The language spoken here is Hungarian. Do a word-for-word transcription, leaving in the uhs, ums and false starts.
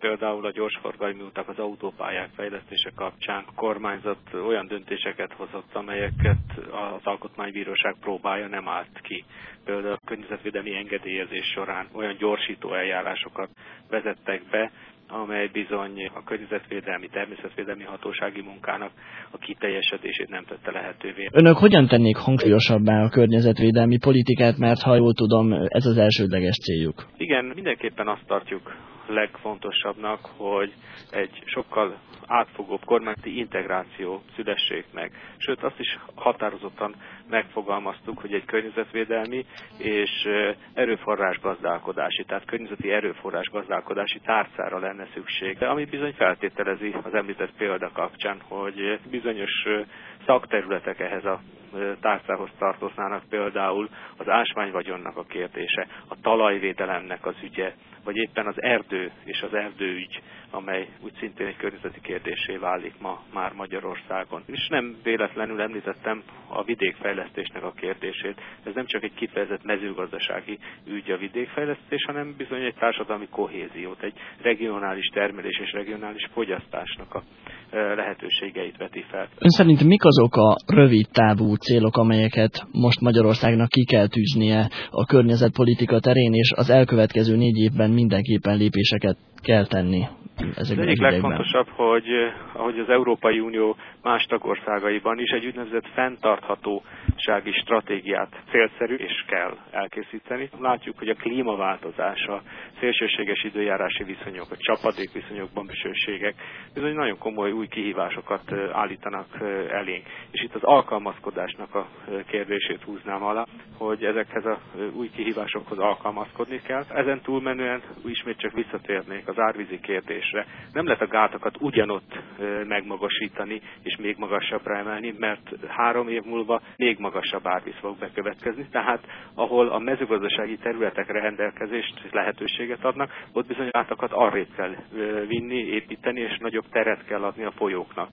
például a gyorsforgalmi utak, az autópályák fejlesztése kapcsán a kormányzat olyan döntéseket hozott, amelyeket az Alkotmánybíróság próbálja nem állt ki. Például a környezetvédelmi engedélyezés során olyan gyorsító eljárásokat vezettek be, amely bizony a környezetvédelmi, természetvédelmi hatósági munkának a kiteljesedését nem tette lehetővé. Önök hogyan tennék hangsúlyosabbá a környezetvédelmi politikát, mert ha jól tudom, ez az elsődleges céljuk? Igen, mindenképpen azt tartjuk legfontosabbnak, hogy egy sokkal átfogóbb kormányzati integráció szülessék meg. Sőt, azt is határozottan megfogalmaztuk, hogy egy környezetvédelmi és erőforrás gazdálkodási, tehát környezeti erőforrás gazdálkodási tárcára lenne szükség, ami bizony feltételezi az említett példa kapcsán, hogy bizonyos szakterületek ehhez a tárcához tartoznának, például az ásványvagyonnak a kérdése, a talajvédelemnek az ügye, vagy éppen az erdő és az erdőügy, amely úgy szintén egy környezeti kérdésé válik ma már Magyarországon. És nem véletlenül említettem a vidékfejlesztésnek a kérdését. Ez nem csak egy kifejezett mezőgazdasági ügy a vidékfejlesztés, hanem bizony egy társadalmi kohéziót, egy regionális termelés és regionális fogyasztásnak a lehetőségeit veti fel. Ön szerint mik azok a rövid távú célok, amelyeket most Magyarországnak ki kell tűznie a környezetpolitika terén, és az elkövetkező négy évben mindenképpen lépéseket kell tenni? Az egyik legfontosabb, hogy ahogy az Európai Unió más tagországaiban is egy úgynevezett fenntarthatósági stratégiát célszerű és kell elkészíteni. Látjuk, hogy a klímaváltozás, a szélsőséges időjárási viszonyok, a csapadékviszonyokban bőségek bizony nagyon komoly új kihívásokat állítanak elénk. És itt az alkalmazkodásnak a kérdését húznám alá, hogy ezekhez az új kihívásokhoz alkalmazkodni kell. Ezen túlmenően ismét csak visszatérnék az árvízi kérdésre. Nem lehet a gátakat ugyanott megmagasítani és még magasabbra emelni, mert három év múlva még magasabb árvíz fog bekövetkezni. Tehát ahol a mezőgazdasági területekre rendelkezést, lehetőséget adnak, ott bizony gátakat arrébb kell vinni, építeni, és nagyobb teret kell adni a folyóknak.